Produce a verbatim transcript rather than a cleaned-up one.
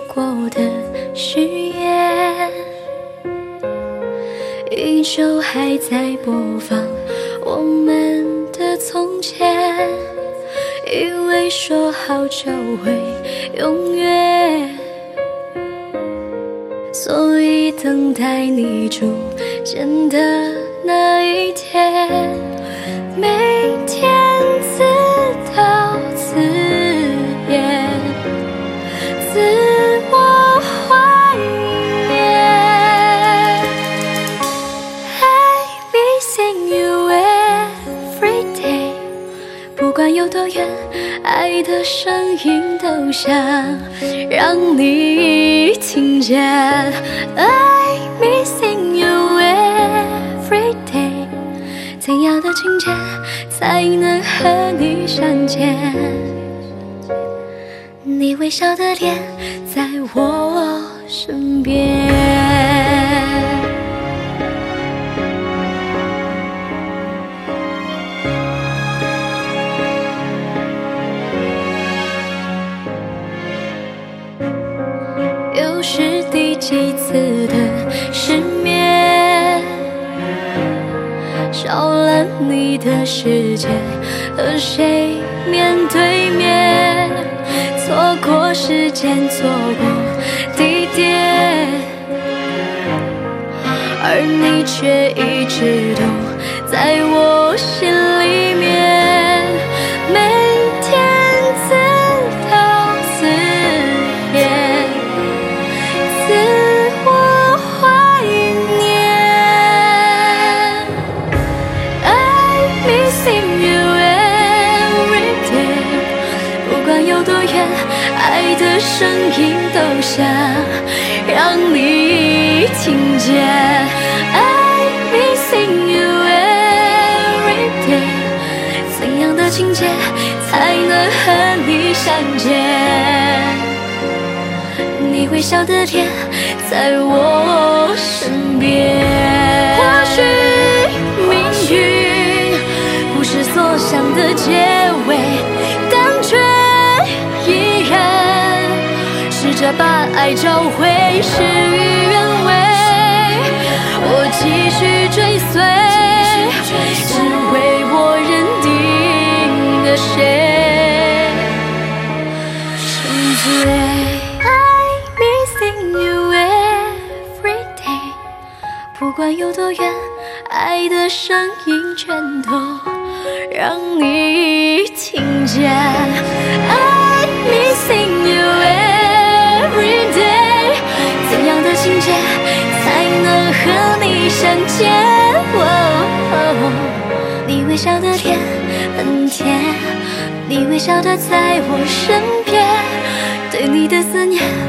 过的誓言，依旧还在播放我们的从前，以为说好就会永远，所以等待你逐渐的那一天，每天自导自演，自我怀念。I missing you every day， 不管有多远，爱的声音都想让你听见。I missing you every day， 怎样的情节才能和你相见？你微笑的脸在我身边。又是第几次的失眠，少了你的世界，和谁面对面？错过时间，错过地点，而你却一直都在我心里面，每天自导自演，自我怀念。I missing you every day， 不管有多远，爱的声音都想让你听见。I missing you every day， 怎样的情节才能和你相见？你微笑的脸在我身边。或许命运不是所想的结尾，但却依然试着把爱找回，事与愿违。我继续追随，只为我认定的谁沉醉。I missing you every day， 不管有多远，爱的声音全都让你听见。I missing you every day， 怎样的情节才能和你相见？ oh, oh, 你微笑的脸很甜，你微笑的在我身边，对你的思念